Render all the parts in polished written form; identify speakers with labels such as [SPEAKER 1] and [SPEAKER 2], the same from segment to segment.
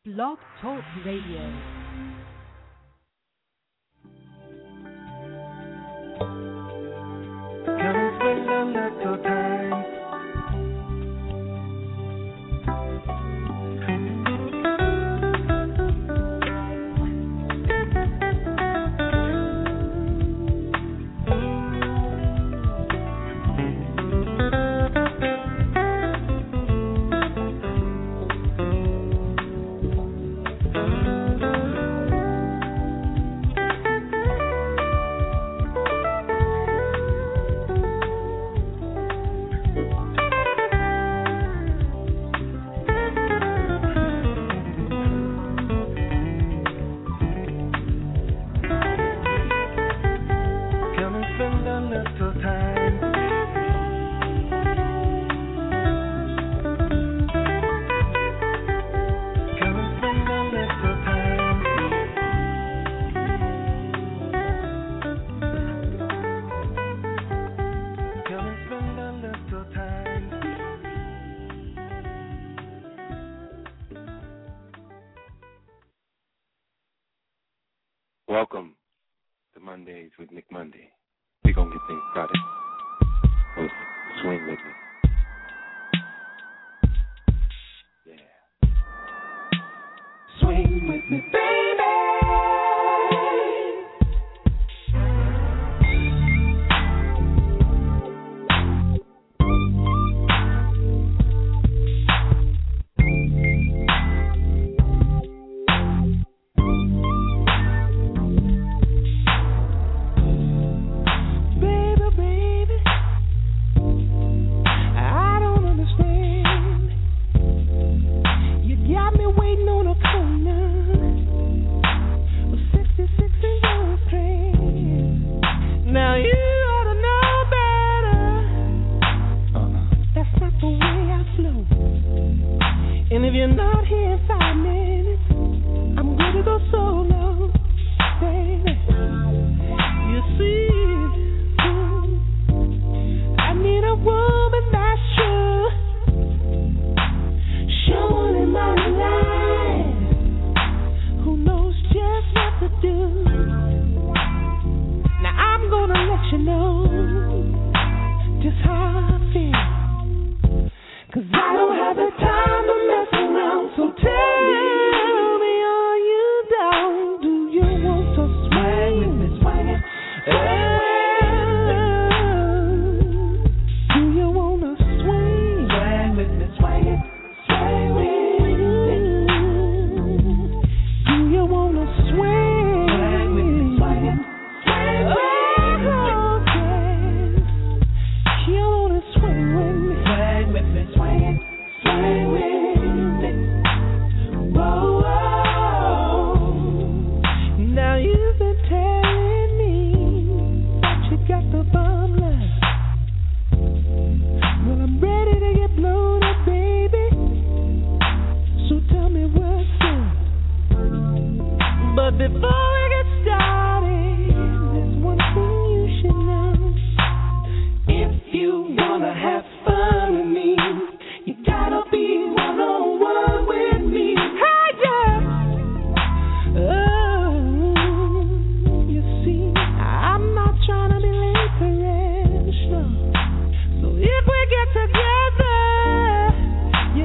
[SPEAKER 1] Blog Talk Radio.
[SPEAKER 2] Come and spend a little time.
[SPEAKER 3] Welcome to Mondays with Nick Monday. We're going to get things started with Swing With Me. Yeah.
[SPEAKER 2] Swing with me, baby.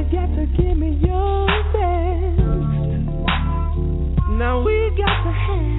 [SPEAKER 2] Now we got to have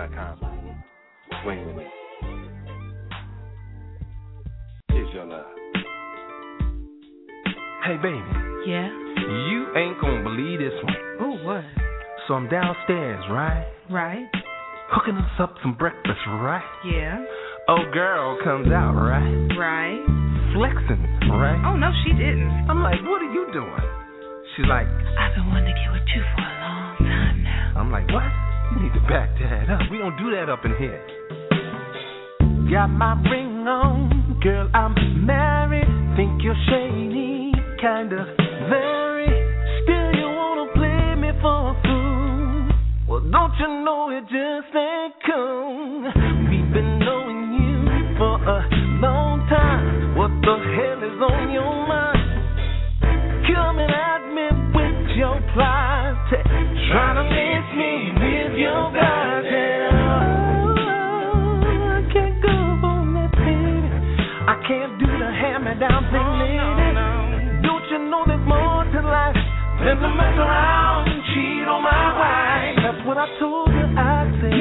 [SPEAKER 3] SoundCloud.com. Swing with me. Here's your love.
[SPEAKER 1] Hey, baby.
[SPEAKER 4] Yeah?
[SPEAKER 1] You ain't gonna believe this one.
[SPEAKER 4] Ooh, what?
[SPEAKER 1] So I'm downstairs, right?
[SPEAKER 4] Right?
[SPEAKER 1] Hooking us up some breakfast, right?
[SPEAKER 4] Yeah.
[SPEAKER 1] Old girl comes out, right?
[SPEAKER 4] Right?
[SPEAKER 1] Flexing, right?
[SPEAKER 4] Oh, no, she didn't.
[SPEAKER 1] I'm like, what are you doing? She's like,
[SPEAKER 4] I've been wanting to get with you for a long time now.
[SPEAKER 1] I'm like, what? You need to back that up. We don't do that up in here. Got my ring on, girl, I'm married. Think you're shady, kinda very. Still you wanna play me for a fool. Well, don't you know it just ain't cool. We've been knowing you for a long time. What the hell is on your mind? Coming at me with your plies, trying to miss me with your guys. I can't go on that, baby. I can't do the hand-me-down thing, lady. Don't you know there's more to life than to mess around and cheat on my wife? That's what I told her. I said,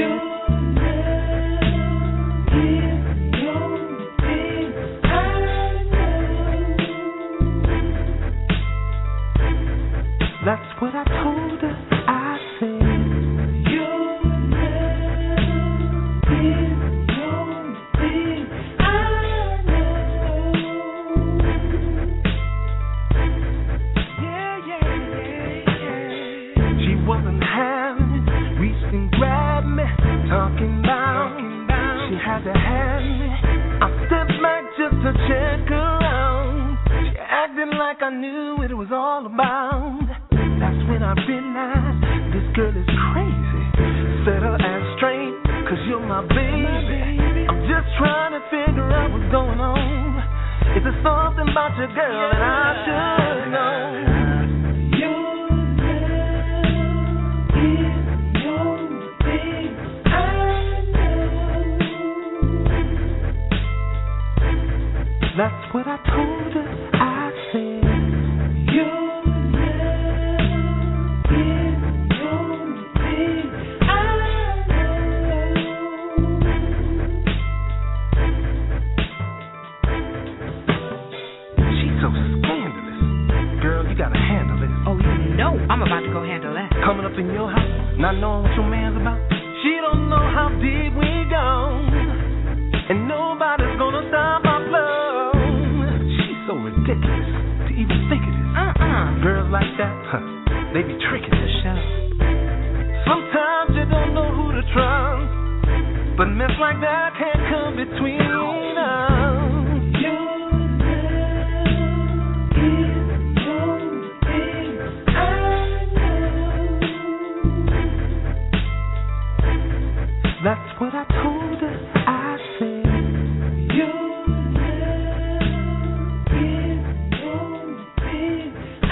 [SPEAKER 1] that's what I told her. I said, you'll never be the only thing I know. Yeah. She wasn't having it. Reached and grabbed me, talking about. She had to have me. I stepped back just to check her out. She acted like I knew what it was all about. That's when I realized this girl is crazy. Set her ass straight, cause you're my baby. I'm just trying to figure out what's going on. Is there something about your girl that I should know? You'll never be the only thing I know. That's what I told her. I said, you'll
[SPEAKER 4] I'm about to go handle that.
[SPEAKER 1] Coming up in your house, not knowing what your man's about. She don't know how deep we go, and nobody's gonna stop our flow. She's so ridiculous to even think of this. Girls like that, they be tricking the show. Sometimes you don't know who to trust, but mess like that can't come between us. That's what I told her. I said, you'll never be the only thing I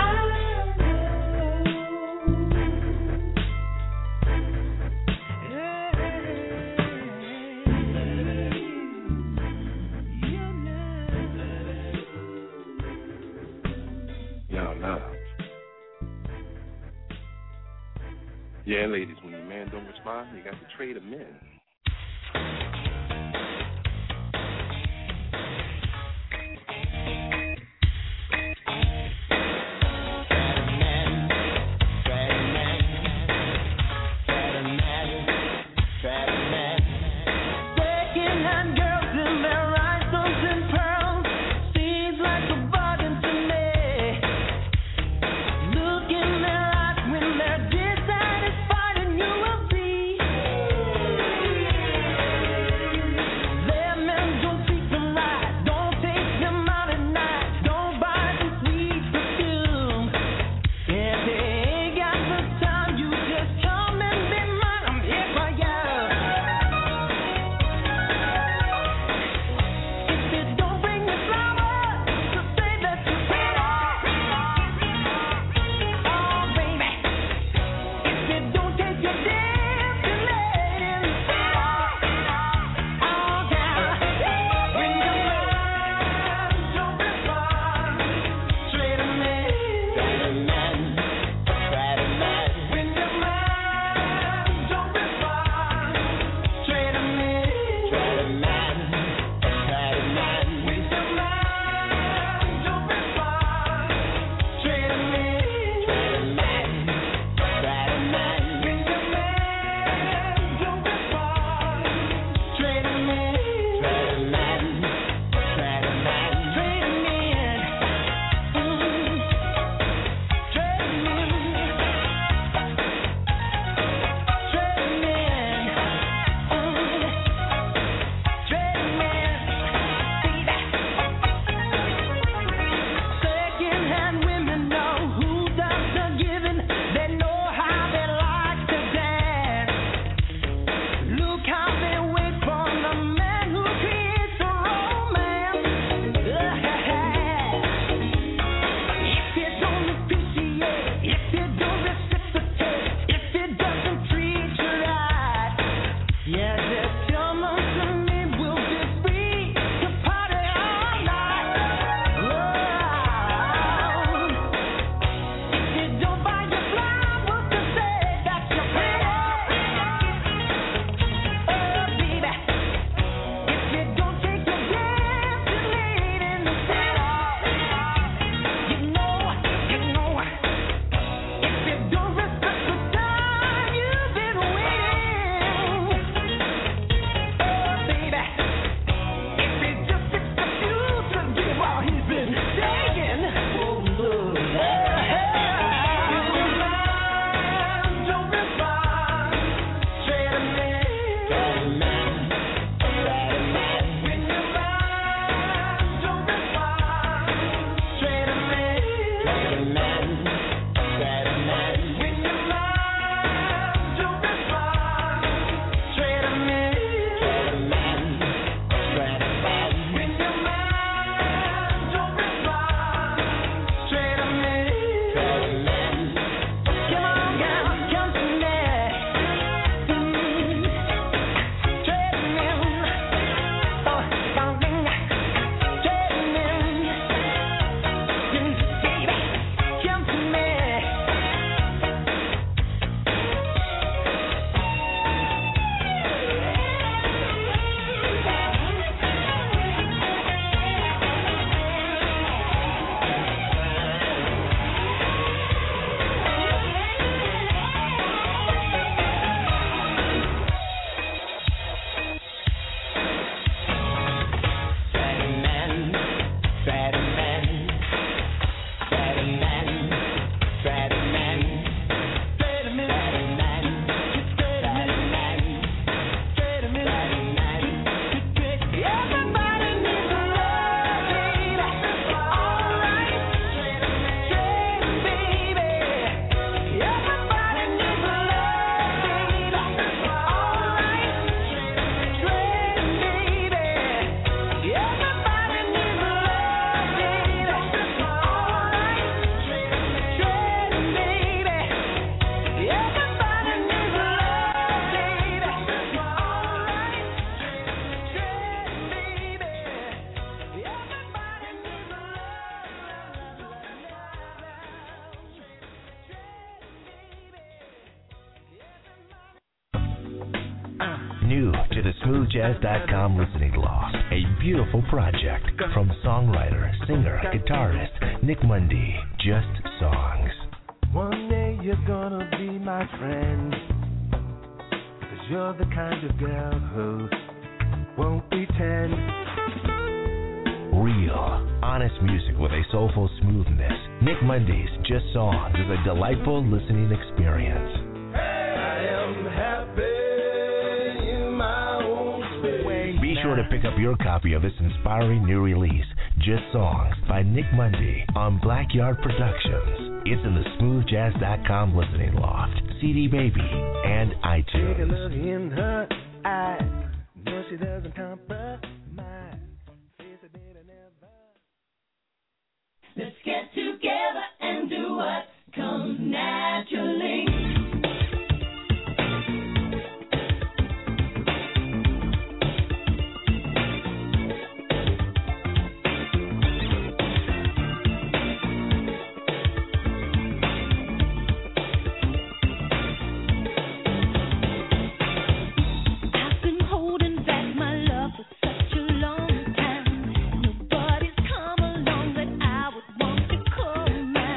[SPEAKER 3] know. Y'all love. Yeah, ladies, when your man don't respond, you got to trade him in.
[SPEAKER 2] Look in their eyes when they're dissatisfied, and you will see
[SPEAKER 5] New to the smoothjazz.com listening loft, a beautiful project from songwriter, singer, guitarist Nick Mundy. Just songs.
[SPEAKER 1] One day you're gonna be my friend, 'cause you're the kind of girl who won't pretend.
[SPEAKER 5] Real, honest music with a soulful smoothness. Nick Mundy's Just Songs is a delightful listening experience.
[SPEAKER 1] I am happy in my own space.
[SPEAKER 5] Be sure to pick up your copy of this inspiring new release, Just Songs by Nick Mundy, on Blackyard Productions. It's in the smoothjazz.com listening loft, CD Baby, and iTunes.
[SPEAKER 1] Take a look in her eyes. No, she doesn't compromise.
[SPEAKER 2] Let's get together and do what comes naturally.
[SPEAKER 6] Come along that I would want to call my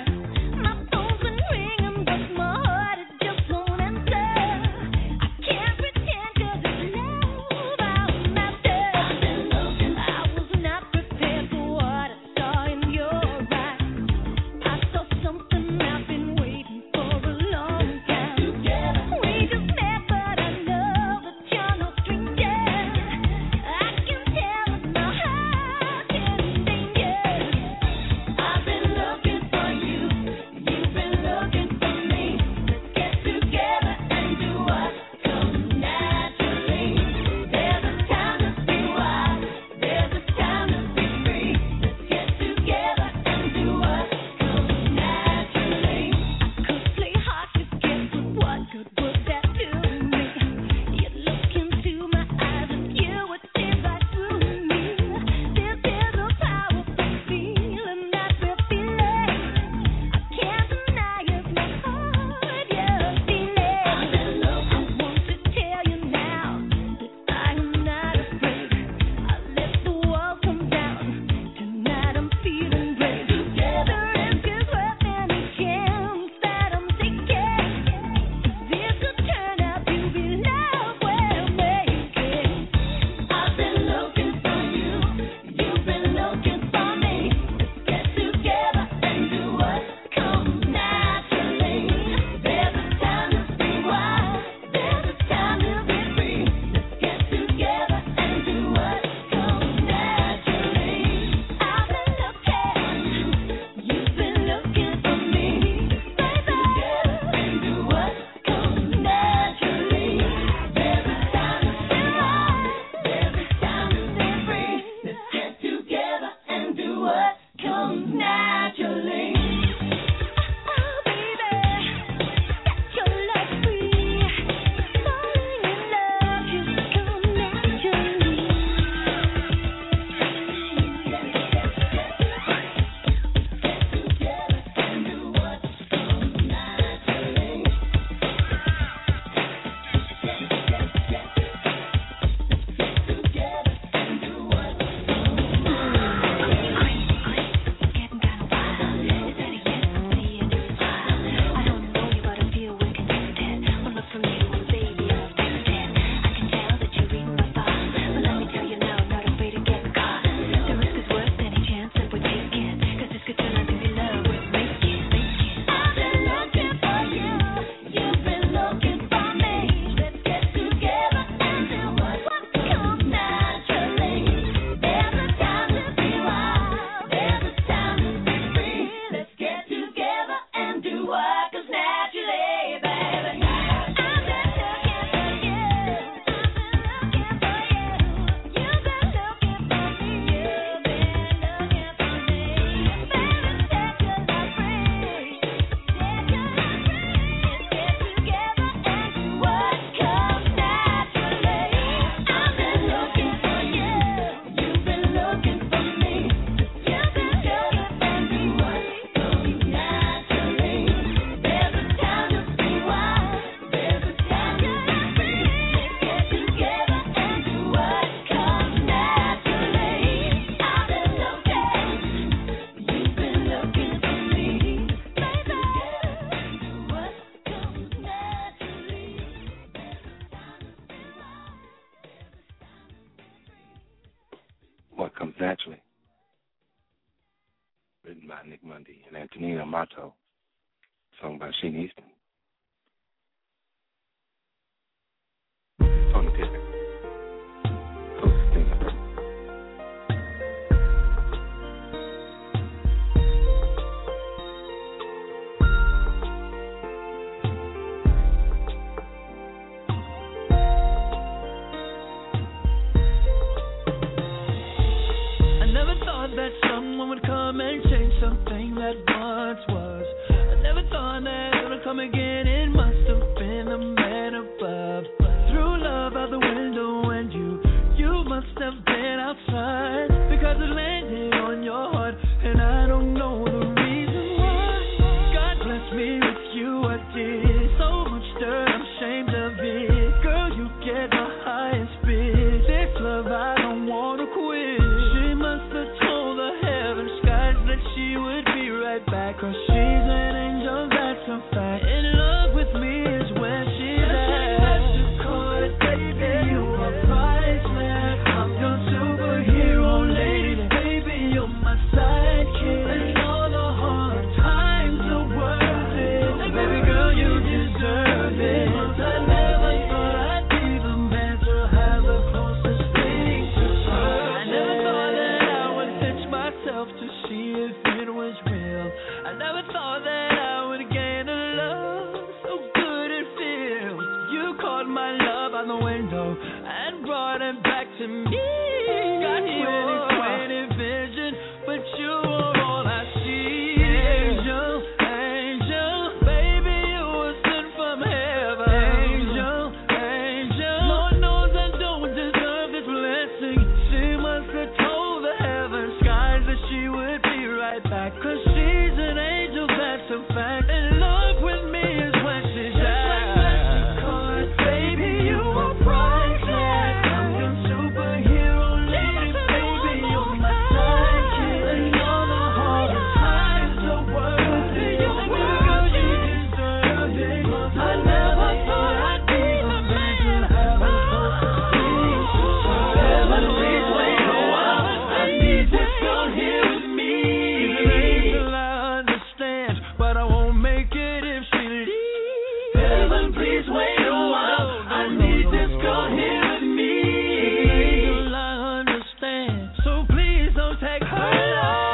[SPEAKER 3] by Nick Mundy and Antonina Mato, sung by Sheen Easton. Tony Pippen. Closest thing to perfect.
[SPEAKER 1] That someone would come and change something that once was. I never thought that it would come again. It must have been the man above. Threw love out the window and you must have been outside, because it landed on your heart and I don't know the reason why. God bless me with you, I did so much dirt, I'm ashamed of it. Girl, you get my highest bid. This love I don't wanna quit. She must have told the heaven skies that she would be right back, 'cause she's an angel, that's a fact. In love with me is where she's at. You call it, baby, you are priceless. I'm your superhero lady, baby, you're my sidekick. And all the hard times are worth it. And baby girl, you deserve it. I never thought I'd be the man to have the closest thing to her. I never thought that I would pitch myself to see if it was real. I never thought that I would gain a love so good it feels. You caught my love out the window and brought it back to me. Got 20/20 vision, but you are all I see. Angel, angel, baby, you were sent from heaven. Angel, angel, Lord knows I don't deserve this blessing. She must have told the heaven skies that she would be right back, 'cause she's an angel, that's a fact. In love with me is when she's at. Baby, you are priceless. I'm your superhero lady, baby, you're my sidekick. And all the hard times are worth it. Girl, you deserve it. I never thought I'd be the man to have a closest thing to her. Heaven, please wait a while. I need this girl here with me. She's an angel, I understand, but I won't make it if she leaves. Heaven, please wait a while. I need this girl here with me. She's an angel, I understand, so please don't take her life.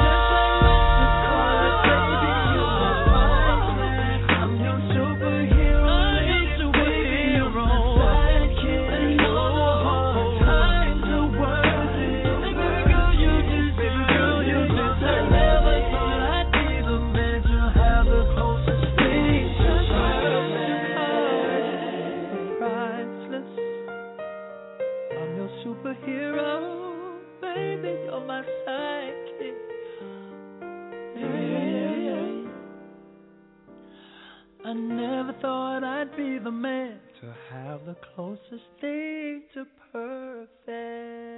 [SPEAKER 1] I'm your superhero, superhero. And all the hard times are worth it. Baby girl, you deserve it. I never thought I'd be the man to have the closest thing to her. Priceless. I'm your superhero, baby, you're my sidekick. Yeah. I never thought I'd be the man to have the closest thing to perfect.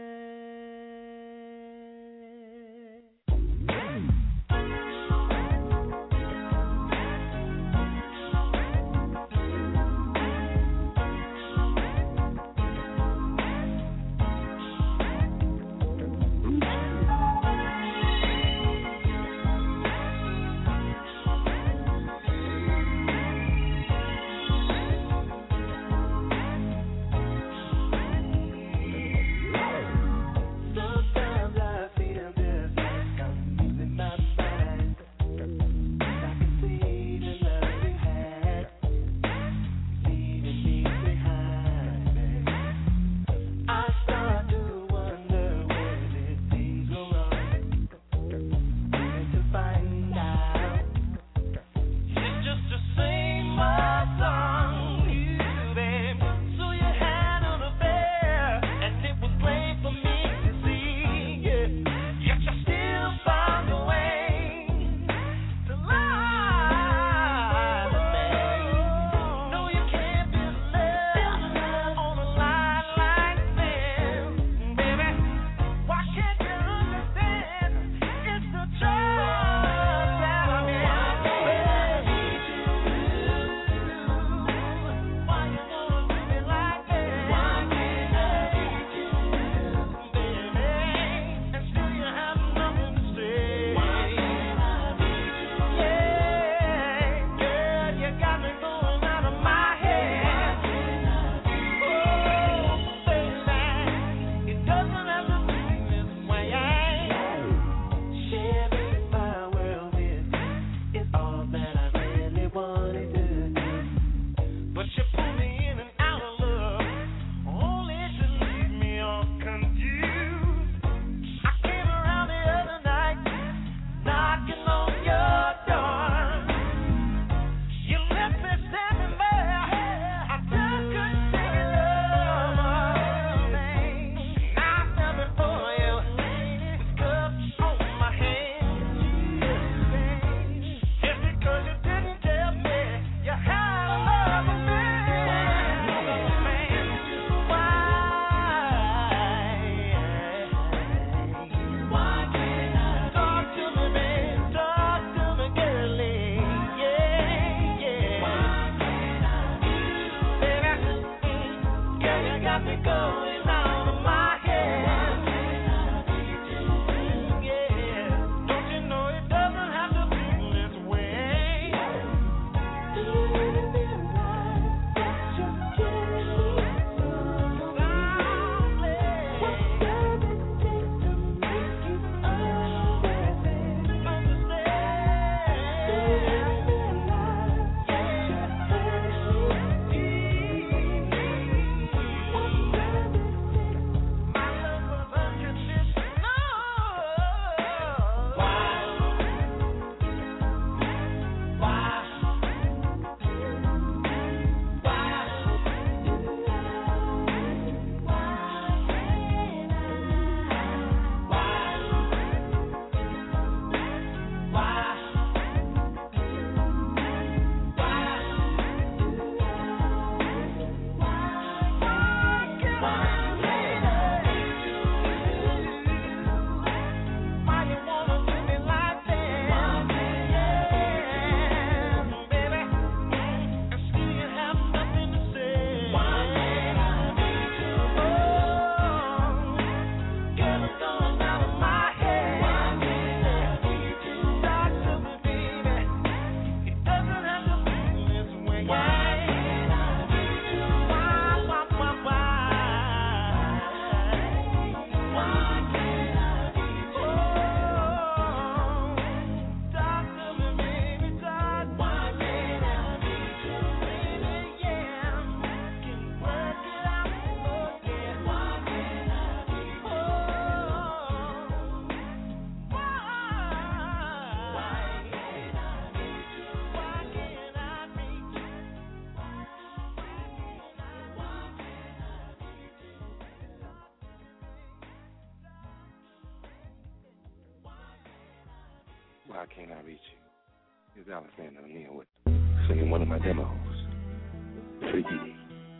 [SPEAKER 3] Why Can't I Reach You? Here's Alexander O'Neal with singing one of my demos, Freaky D.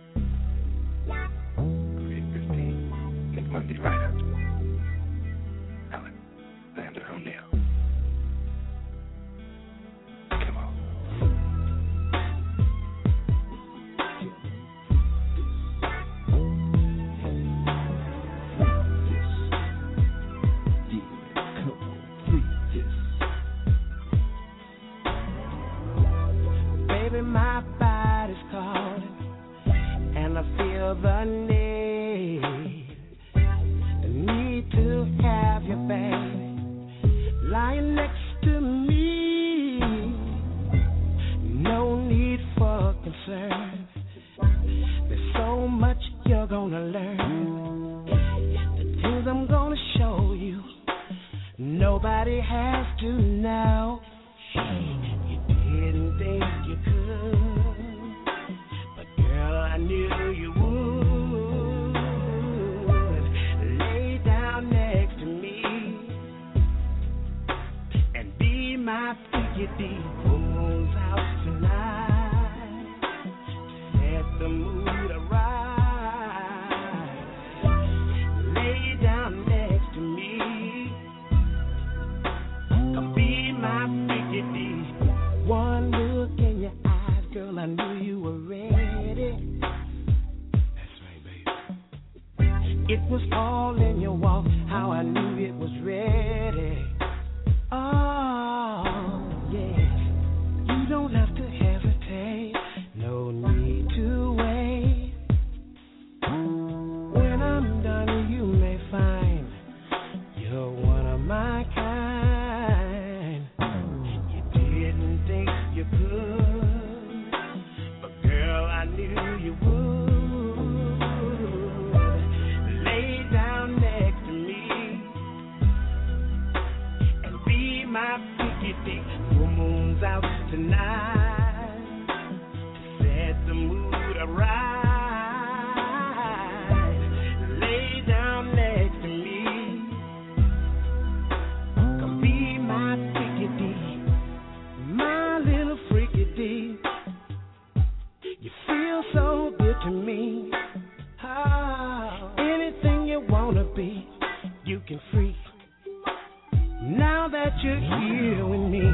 [SPEAKER 3] Greg Christine, Nick Monday writer, Alexander O'Neal. Come on.
[SPEAKER 1] My body's calling, and I feel the need to have you, baby, lying next to me. No need for concern. There's so much you're gonna learn. The things I'm gonna show you, nobody has to know. You didn't think you could, but girl, I knew you would. Lay down next to me and be my freaky D. Moon's out tonight, set the mood right. Lay down next to me, come be my freaky D. One look in your eyes, girl, I knew you were ready. That's right, baby. It was all in your walk, how I knew it was ready. Oh, yes. You don't have to hesitate, no need to wait. When I'm done, you may find you're one of my kind. You could, but girl, I knew you would. Lay down next to me and be my freaky D. Full moon's out tonight to set the mood right. Lay down next to me, come be my freaky D. My little freaky D, you feel so good to me. Oh, anything you wanna be, you can freak. Now that you're here with me,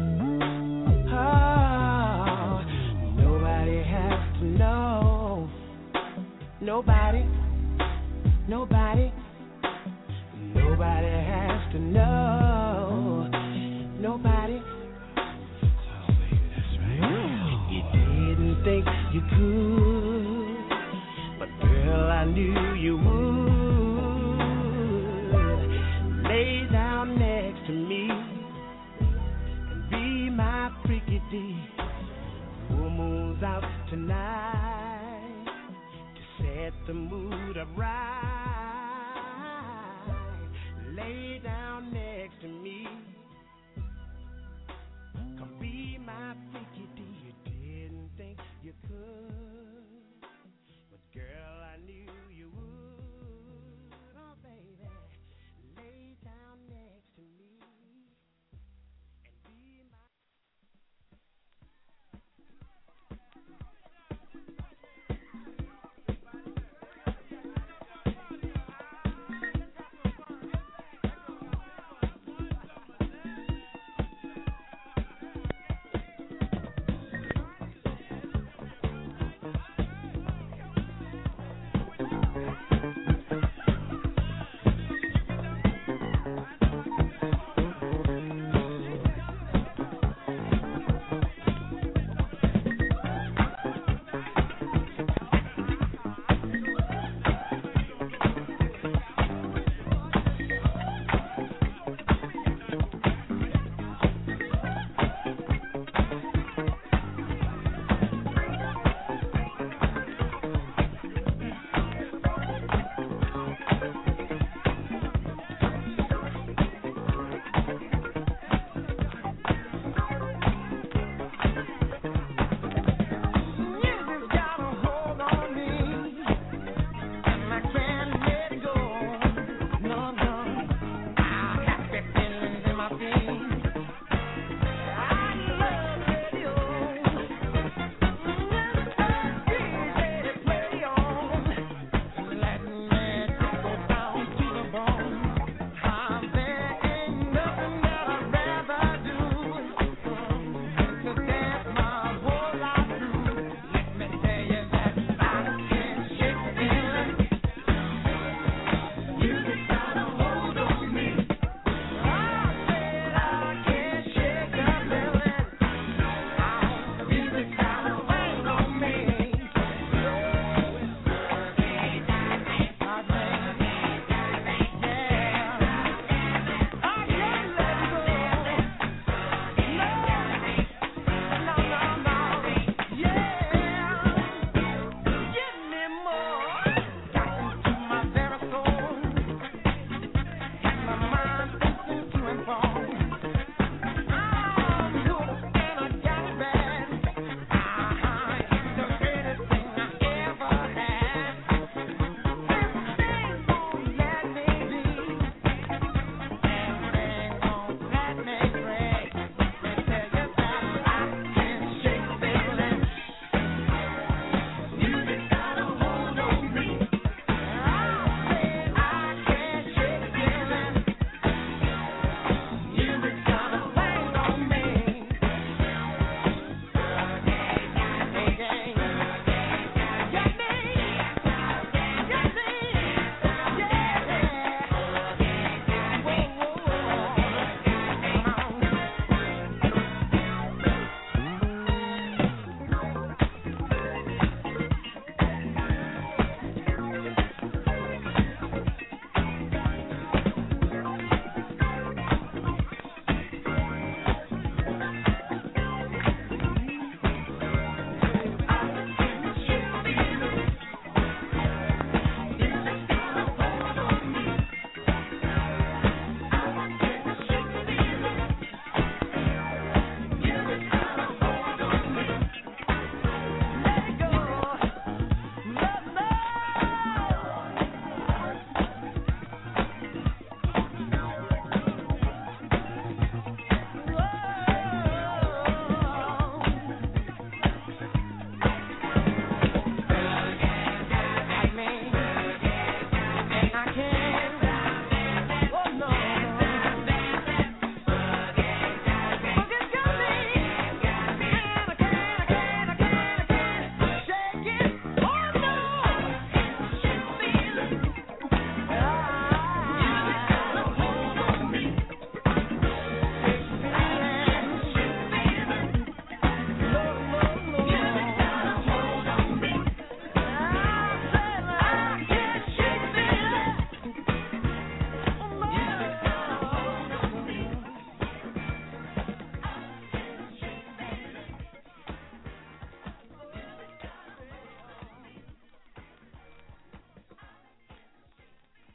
[SPEAKER 1] oh, nobody has to know. Nobody has to know. Nobody. Think you could, but girl, I knew you would. Lay down next to me and be my freaky D. Full moon's out tonight to set the mood right. Lay down next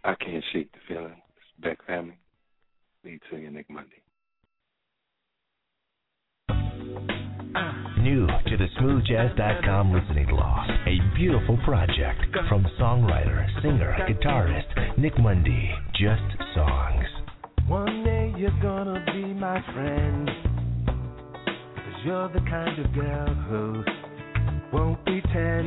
[SPEAKER 3] I Can't Shake the Feeling. It's Beck Family. Lead singer Nick Monday.
[SPEAKER 5] New to the smoothjazz.com listening loft, a beautiful project from songwriter, singer, guitarist Nick Monday. Just songs.
[SPEAKER 1] One day you're gonna be my friend, 'cause you're the kind of girl who won't pretend.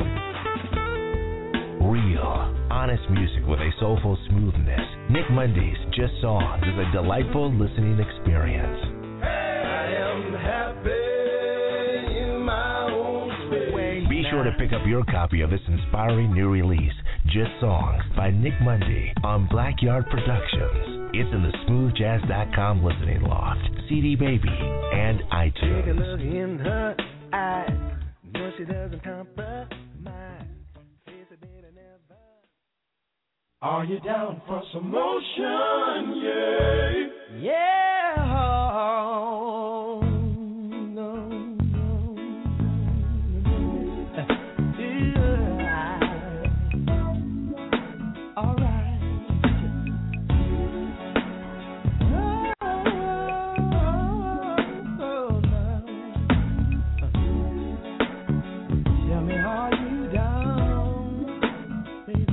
[SPEAKER 5] Real, honest music with a soulful smoothness. Nick Monday's Just Songs is a delightful listening experience.
[SPEAKER 1] I am happy in my own space.
[SPEAKER 5] Be sure to pick up your copy of this inspiring new release, Just Songs by Nick Monday on Blackyard Productions. It's in the smoothjazz.com listening loft, CD Baby, and iTunes.
[SPEAKER 1] Take a look in her eyes. No, she doesn't compromise.
[SPEAKER 6] Are you down for some motion? Yeah.
[SPEAKER 1] Yeah. No, no. Yeah. All right. Oh, no. Tell me, are you down, baby?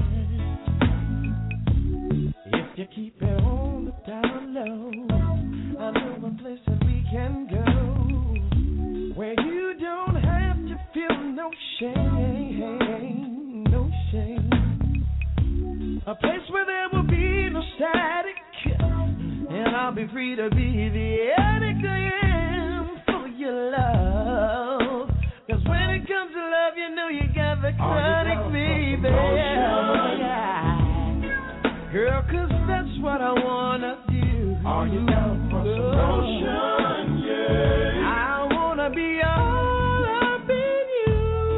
[SPEAKER 1] If you keep it on the down low, I know one place that we can go, where you don't have to feel no shame, no shame. A place where there will be no static, and I'll be free to be the addict I am for your love. 'Cause when it comes to love, you know you got the chronic, baby. Yeah. Girl, 'cause that's what I wanna do.
[SPEAKER 6] Are you down for some motion? Yeah.
[SPEAKER 1] I wanna be all up in you.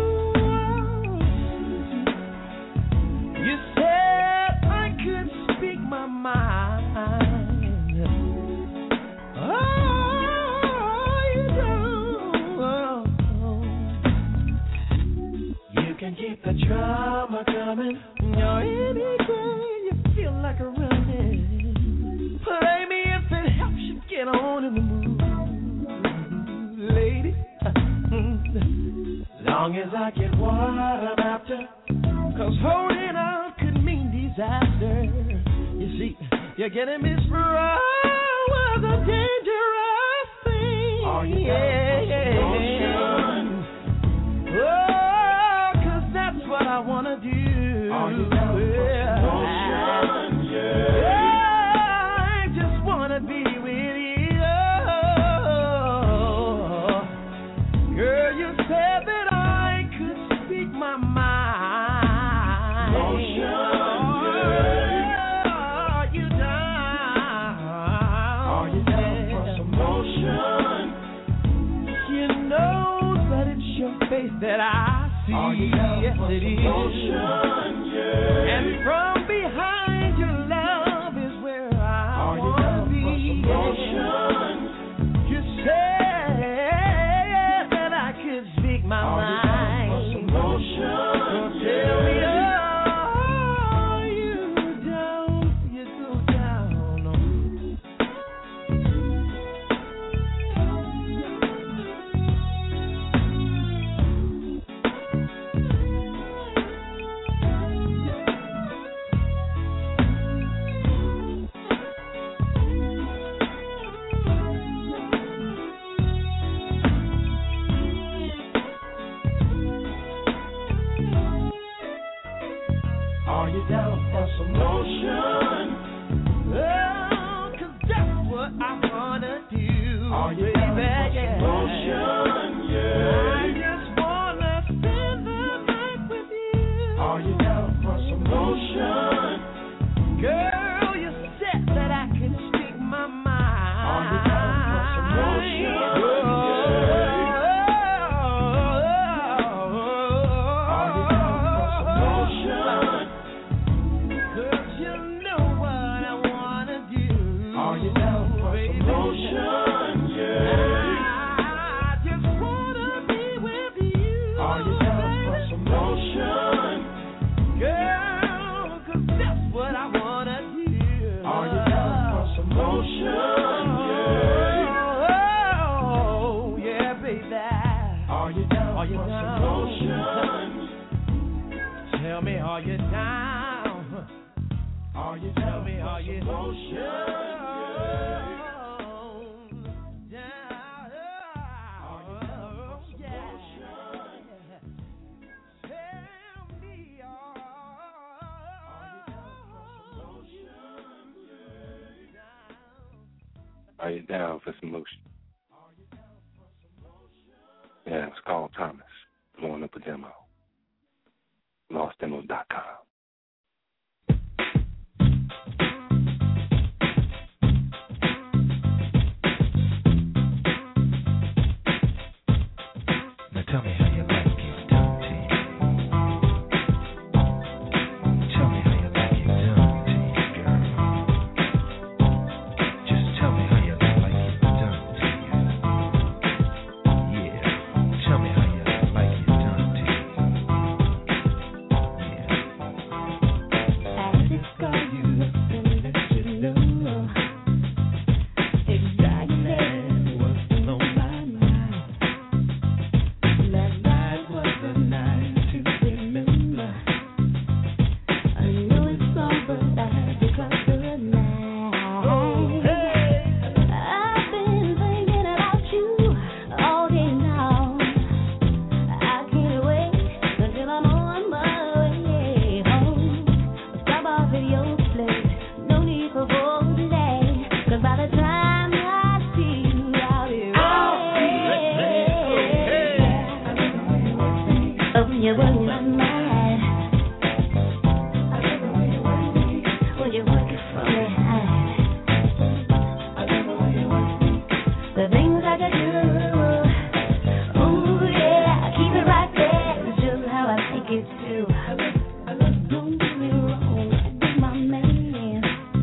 [SPEAKER 1] You said I could speak my mind. Oh, you know.
[SPEAKER 6] You can keep the drama coming.
[SPEAKER 1] You're anything you feel like a running. Play me if it helps you get on in the mood, lady.
[SPEAKER 6] Long as I get what I'm after.
[SPEAKER 1] 'Cause holding on could mean disaster. You see, you're getting mesmerized with a dangerous thing.
[SPEAKER 6] Are you down for some motion?
[SPEAKER 1] Oh, 'cause that's what I wanna do.
[SPEAKER 6] Are you down for some motion? Yeah.
[SPEAKER 1] I just wanna be with you. Girl, you said that I could speak my mind. Are you down?
[SPEAKER 6] Are you down for some motion?
[SPEAKER 1] You know that it's your face that I see.
[SPEAKER 6] Are you down
[SPEAKER 1] yes,
[SPEAKER 6] for
[SPEAKER 1] it
[SPEAKER 6] some
[SPEAKER 1] is.
[SPEAKER 6] motion? Yeah.
[SPEAKER 1] And from behind your love is where I
[SPEAKER 6] Are you
[SPEAKER 1] wanna
[SPEAKER 6] down
[SPEAKER 1] be.
[SPEAKER 6] for some motion?
[SPEAKER 1] You said that I could speak my
[SPEAKER 6] Are you
[SPEAKER 1] mind.
[SPEAKER 6] down for some motion?
[SPEAKER 1] So tell me, are you down? You go down.
[SPEAKER 6] Are you down for some motion?
[SPEAKER 1] Oh, 'cause that's what I wanna do.
[SPEAKER 6] Are you down for
[SPEAKER 1] baby?
[SPEAKER 6] some motion?
[SPEAKER 1] I
[SPEAKER 6] Yeah.
[SPEAKER 1] just wanna spend the night with you.
[SPEAKER 6] Are you down for some motion?
[SPEAKER 1] Girl, you said that I could speak my mind.
[SPEAKER 6] Are you down for some motion? Are you down for some motion?
[SPEAKER 1] 'Cause you know what I wanna do.
[SPEAKER 6] Are you down for some motion? Yeah.
[SPEAKER 3] Are you down for some motion? Yeah, it's called Thomas. Blowing up a demo. LostDemos.com.
[SPEAKER 1] Now tell me how you like it done to you. Tell me how you like it done to you, girl. Just tell me how you like it done to you. Yeah, tell me how you like it done to you. Yeah. As it's got you looking, let you know exactly what's on my mind. That night was a night to remember. I know it's over, I had to close the night. I've been thinking about you all day now. I can't wait until I'm on my way home. Stop off at your place, no need for delay. 'Cause by the time I see you, I'll be ready. Oh, you're working my mind. Well, you're working for me. The things I could do. Ooh, yeah, keep it right there. It's just how I like it too. Don't get me wrong, you're my man.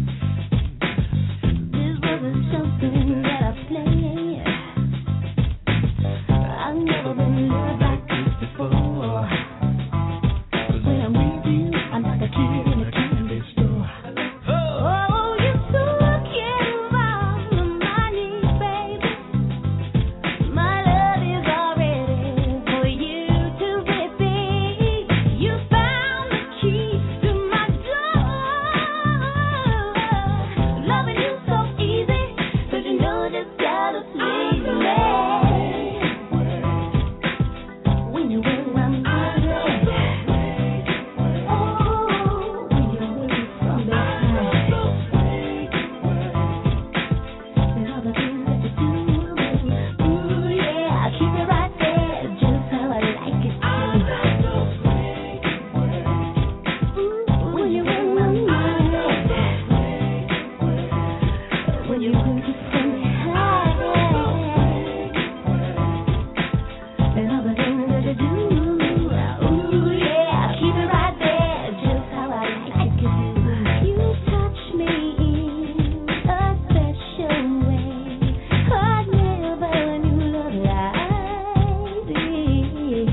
[SPEAKER 1] This wasn't something that I planned. I've never been loved like this before. 'Cause when I'm with you, I'm like a kid in a candy store. Oh, you're so cute, all of my needs, baby. My love is all ready for you to repeat. You found the key to my door. Loving you so easy, 'cause you know just how to please me. When you were around my leg, oh, when you were from behind, and all the things that you do, ooh yeah, keep it right there, just how I like it too. When you were around my leg, when you were from behind, and all the things that you do, ooh yeah, keep it right there, just how I like it. You touch me in a special way. I never knew love like this.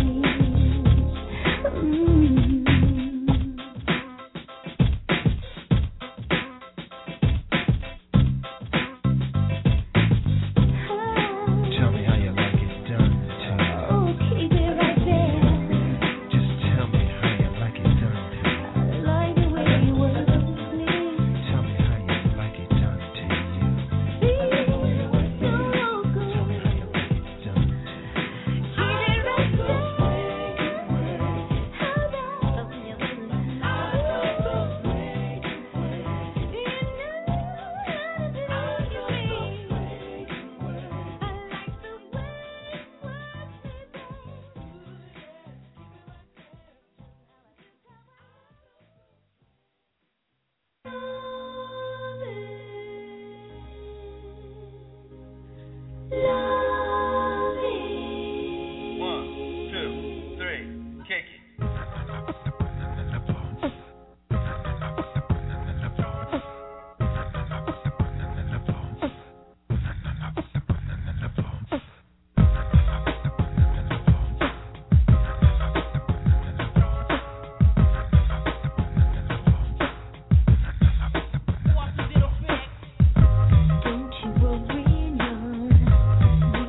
[SPEAKER 1] Tell me how you like it done to you. Oh, keep it right there. Just tell me how you like it done to you. I like the way you work me. Tell me how you like it done to you. Tell me how you like it done to you. Keep it right there.
[SPEAKER 6] One, two, three, kick it.
[SPEAKER 1] Don't you worry, none.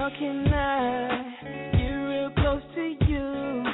[SPEAKER 1] How can I get real close to you?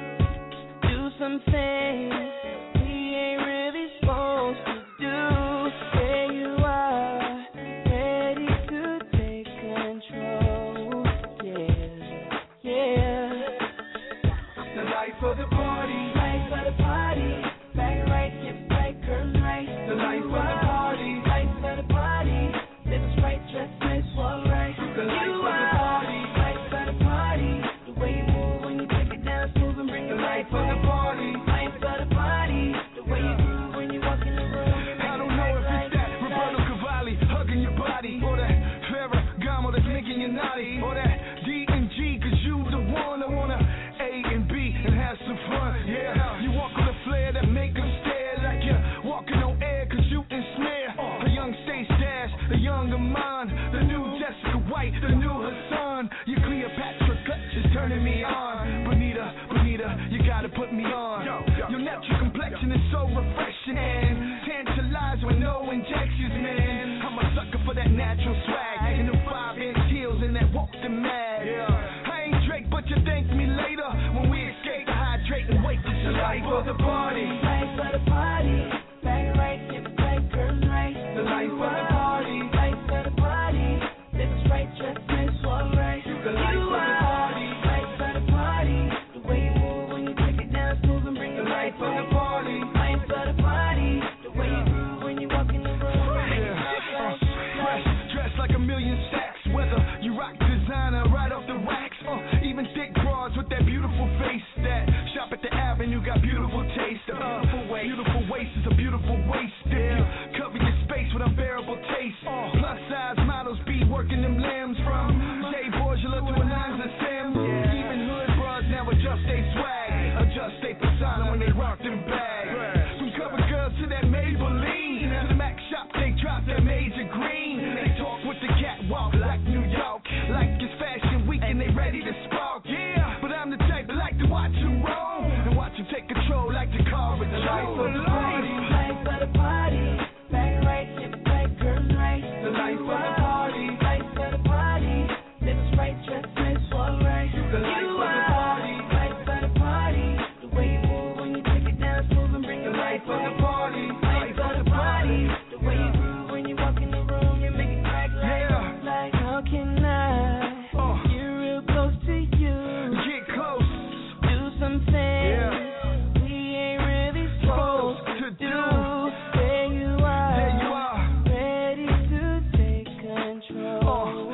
[SPEAKER 1] Do some things we ain't really supposed to do. There you are, ready to take control. Yeah, yeah.
[SPEAKER 6] The life of the party.
[SPEAKER 1] Life of the party. Back right, hip right, curtain right.
[SPEAKER 6] The life of the party.
[SPEAKER 1] Life of the party. Lips right, dress nice, walk right.
[SPEAKER 6] The life
[SPEAKER 1] You
[SPEAKER 6] of the
[SPEAKER 1] are
[SPEAKER 6] party.
[SPEAKER 1] life of the party. The way you move when you take it down, smooth and bring it
[SPEAKER 6] The
[SPEAKER 1] right
[SPEAKER 6] life of the
[SPEAKER 1] back.
[SPEAKER 6] party.
[SPEAKER 1] Life of the party. The way you groove when you walk in the room. You make
[SPEAKER 6] I don't
[SPEAKER 1] it
[SPEAKER 6] know if
[SPEAKER 1] right,
[SPEAKER 6] it's that
[SPEAKER 1] right,
[SPEAKER 6] Roberto Cavalli hugging your body, or that Ferragamo that's making you naughty, or that D and G, cause you the one I wanna A and B and have some fun. Yeah, you walk with a flair that make them stare like you're walking on air, cause you ensnare. A young Stace Dash, a young Iman, the new Jessica White, the new Hassan. Your Cleopatra clutch is turning me on. Bonita, you gotta put me on. Your natural complexion is so refreshing and tantalized with no injections, man. I'm a sucker for that natural swag and them 5-inch heels and that walk the mad. I ain't Drake, but you thank me later when we escape to hydrate and wait to the life of the party.
[SPEAKER 1] Life of the party. Back right, hip right, curtain right.
[SPEAKER 6] The life of the party.
[SPEAKER 1] Life of the party. Lips right, dress nice, walk right.
[SPEAKER 6] The life of the party.
[SPEAKER 1] Life of the party. The way you move when you take it down, smooth and bring it
[SPEAKER 6] The
[SPEAKER 1] right
[SPEAKER 6] life of the
[SPEAKER 1] back.
[SPEAKER 6] party.
[SPEAKER 1] Life of the party. The way you groove when you walk in the room.
[SPEAKER 6] Dressed like a million stacks, whether you rock designer right off the racks, even thick broads with that beautiful face that shop at the Avenue got beautiful taste. Beautiful waist is a beautiful waist. If you cover your space with unbearable taste, plus size models be working them limbs from Dave Borgela to a Nines and Sims. Even hood bras now adjust they swag, adjust they persona when they rock them bags. From cover girls to that Maybelline, to the Mac shop they drop that major green. They talk with the catwalk like New York, like it's fashion week and they ready to spark. Yeah, but I'm the type that like to watch them roam and watch them take control like the car with the life of the party.
[SPEAKER 1] Life of the party. Back right, hip right, curtain right.
[SPEAKER 6] The life of the party.
[SPEAKER 1] Life of the party. Lips right, dress nice, walk right.
[SPEAKER 6] The life of the party.
[SPEAKER 1] Life of the party. The way you move when you take it down, smooth and bring it
[SPEAKER 6] The
[SPEAKER 1] right
[SPEAKER 6] life of the
[SPEAKER 1] back.
[SPEAKER 6] party.
[SPEAKER 1] Life of the party. The way you groove when you walk in the room, you make it crack like.
[SPEAKER 6] Yeah.
[SPEAKER 1] How can I get real close to you?
[SPEAKER 6] Get close.
[SPEAKER 1] Do some things
[SPEAKER 6] Yeah.
[SPEAKER 1] we ain't really supposed
[SPEAKER 6] To
[SPEAKER 1] to
[SPEAKER 6] do.
[SPEAKER 1] do. There you are.
[SPEAKER 6] There you are.
[SPEAKER 1] Ready to take control.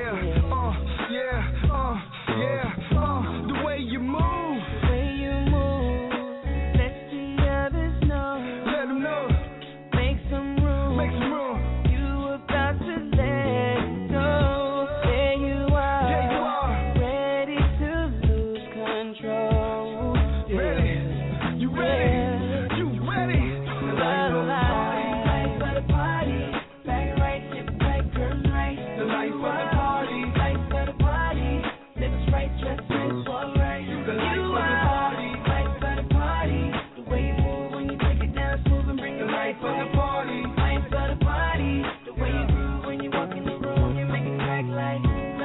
[SPEAKER 6] The way you move,
[SPEAKER 1] The way you move, let the others know.
[SPEAKER 6] let them know,
[SPEAKER 1] Make some room.
[SPEAKER 6] make some room.
[SPEAKER 1] You about to let it go. There you are.
[SPEAKER 6] There you are.
[SPEAKER 1] Ready to lose control.
[SPEAKER 6] Ready? You ready? You ready? The life of the party.
[SPEAKER 1] Life of the party. Back right, hip right, curtain right.
[SPEAKER 6] The life of the party.
[SPEAKER 1] Life of the party. Lips right, dress nice, walk right.
[SPEAKER 6] The life
[SPEAKER 1] You
[SPEAKER 6] of the
[SPEAKER 1] are
[SPEAKER 6] party.
[SPEAKER 1] life of the party. The way you move when you take it down, smooth and bring it
[SPEAKER 6] The
[SPEAKER 1] right
[SPEAKER 6] life of the
[SPEAKER 1] back.
[SPEAKER 6] party.
[SPEAKER 1] Life of the party. The way you groove when you walk in the room, you make it crack like.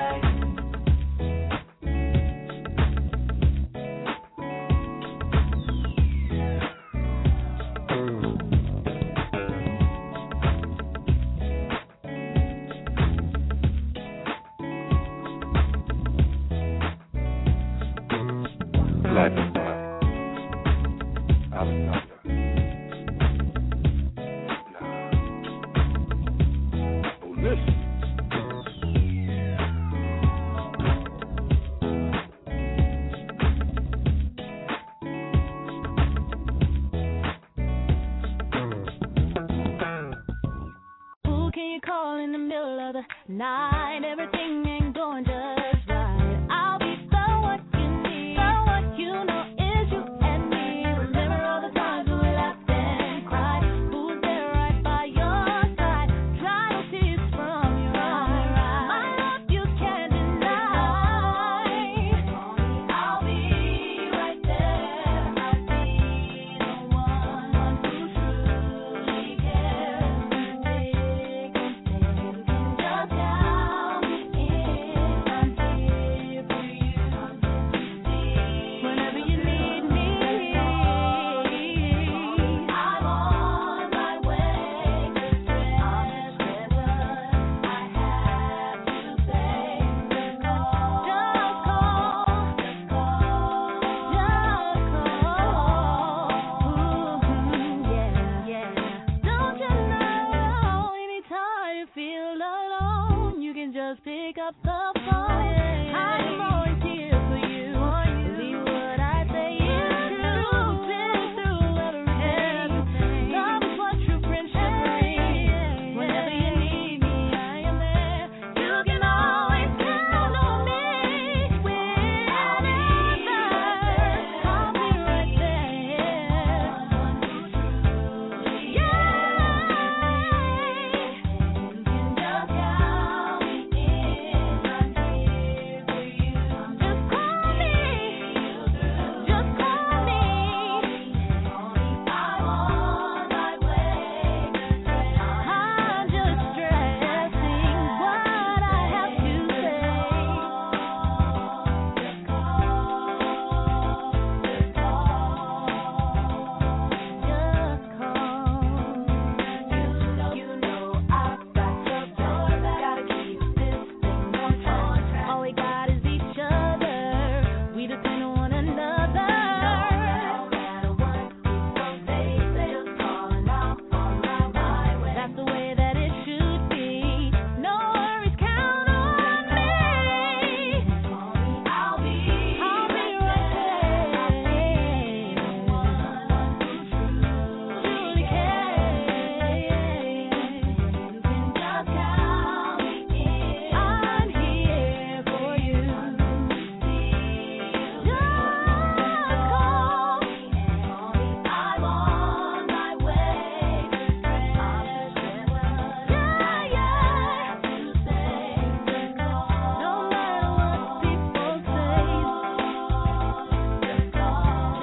[SPEAKER 3] Life of mine. Alexander. Nah. Oh, listen.
[SPEAKER 2] Who can you call in the middle of the night? Everything ain't going just right. I'll be the what you need. The what you know is you and me. Remember all the times we laughed and cried. Who's there right by your side? Dry no tears from your eyes. My love you can't deny. I'll be right there. I'll be the one who truly cares. Take a stand just down in up the phone. I'm always here for you. Believe what I say is true. Been through everything. Love is what true friendship brings. Whenever you need me, I am there. You can always count on me. I'll be right there. Yeah. You can just count me in. I'm here for you. Just call me. Just call me. I'm on my way. I'm just stressing what I have to say. Just call. You know I've got your back. Gotta keep this thing on track. All we got is each other. We depend on one another. No matter what people say, just calling off on my way. That's the way that it should be. No worries, count on me. I'll be right there. Truly care. You can just count me in. I'm here for you. Just call me. I'm on my way. Yeah. No matter what people say, just call.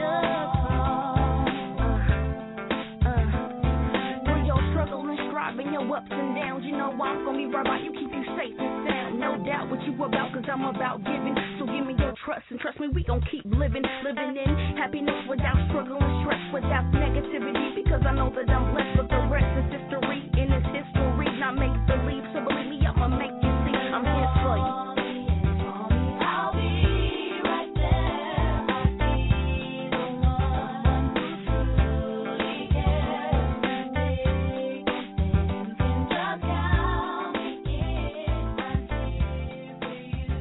[SPEAKER 7] Through your struggle and striving, your ups and downs, you know I'm gonna be right by you, keep you safe and sound. No doubt what you about, cause I'm about giving. So give me your trust, and trust me, we gon' keep living in happiness without struggle and stress, without negativity, because I know that I'm blessed. But the rest is history, and it's history, not make believe. So believe me, I'ma make you see I'm here for you.
[SPEAKER 2] I'll be right there. I'll be the one who truly cares. You can just count me in. I'm here for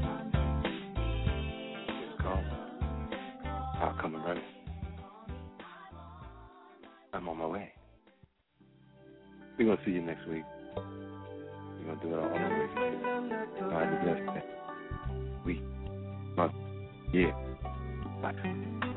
[SPEAKER 2] you.
[SPEAKER 3] Call. I'll come and run it. I'm on my way. We're going to see you next week. We're going to do it all over again. God bless that week, month, year, life.